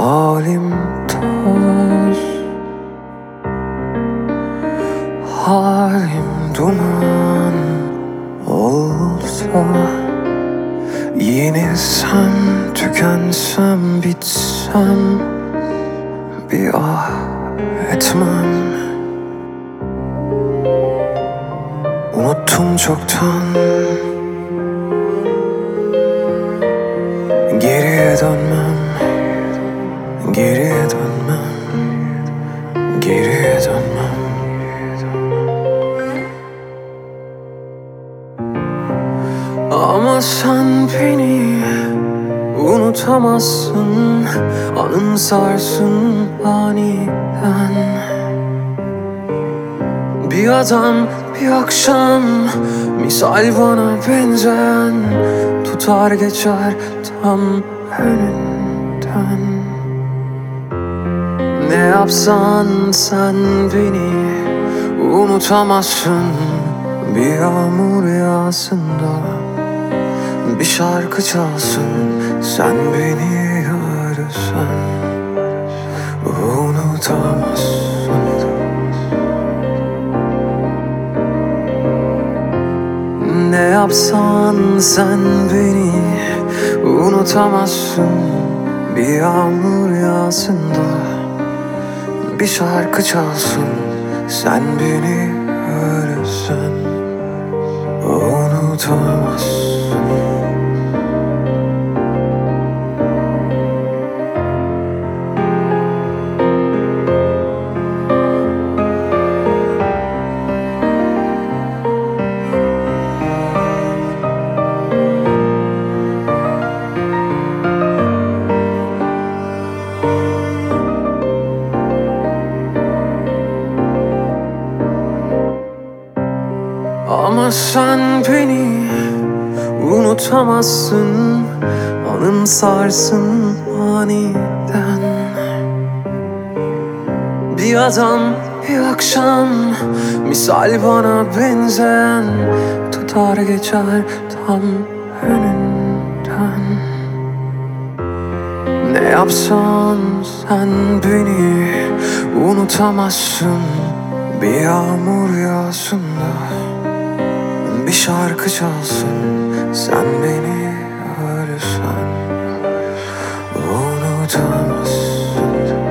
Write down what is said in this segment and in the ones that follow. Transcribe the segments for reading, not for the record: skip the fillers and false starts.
Halim toz, halim duman olsa, yenilsem, tükensem, bitsem, bir ah etmem. Unuttum çoktan, geriye dönmem, geriye dönmem, geriye dönmem. Ama sen beni unutamazsın, anımsarsın aniden. Bir adam, bir akşam, misal bana benzeyen, tutar geçer tam önünden. Ne yapsan sen beni unutamazsın. Bir yağmur yağsın da bir şarkı çalsın, sen beni ararsan unutamazsın. Ne yapsan sen beni unutamazsın. Bir yağmur yağsın da bir şarkı çalsın, sen beni ararsan unutamazsın. Ama sen beni unutamazsın, anımsarsın aniden. Bir adam, bir akşam, misal bana benzeyen, tutar geçer tam önünden. Ne yapsan sen beni unutamazsın. Bir yağmur yağsın da bir şarkı çalsın, sen beni ararsan unutamazsın.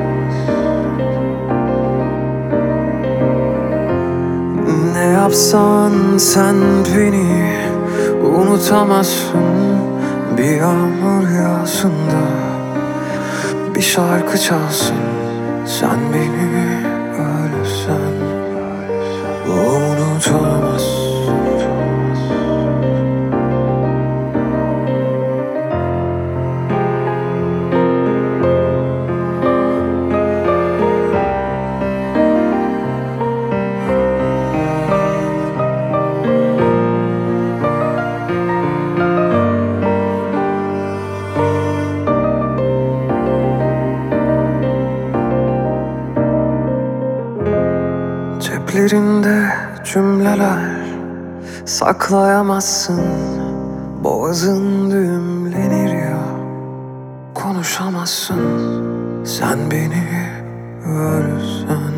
Ne yapsan sen beni unutamazsın. Bir yağmur yağsın da bir şarkı çalsın, sen beni ararsan unutamazsın. Ceplerinde cümleler saklayamazsın. Boğazın düğümlenir ya, konuşamazsın. Sen beni görsen